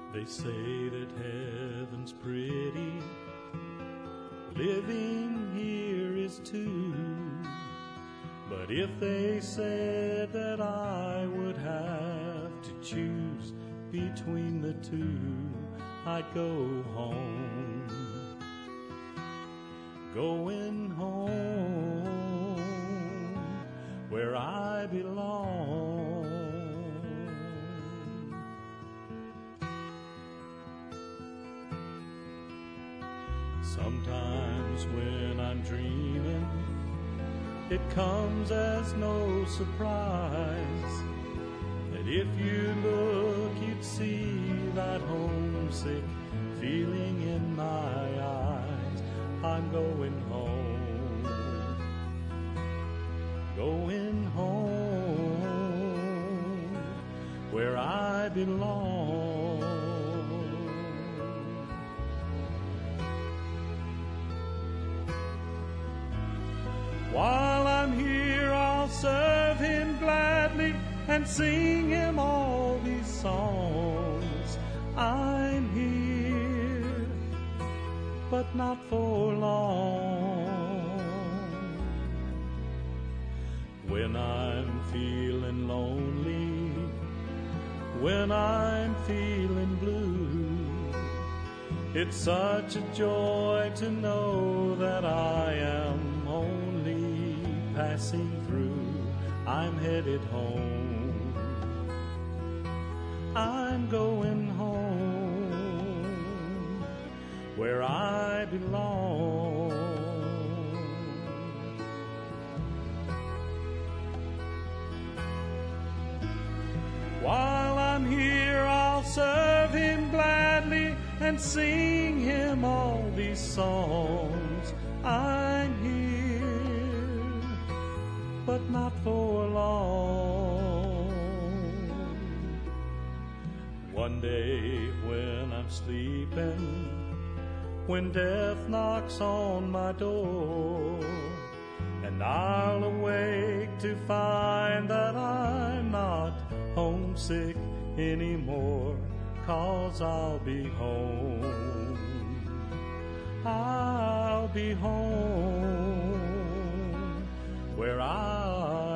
They say that heaven's pretty, living here is too. But if they said that I would have to choose between the two, I'd go home. Going home where I belong. Sometimes when I'm dreaming, it comes as no surprise that if you look, you'd see that homesick feeling in my eyes. I'm going home, going home where I belong. While I'm here, I'll serve him gladly and sing him all these songs. I'm here, but not for long. When I'm feeling lonely, when I'm feeling blue, it's such a joy to know that I am only passing through. I'm headed home. I'm going home where I belong. While I'm here, I'll serve him gladly and sing him all these songs. I'm here, but not for long. One day when I'm sleeping, when death knocks on my door, and I'll awake to find that I'm not homesick anymore, 'cause I'll be home. I'll be home where I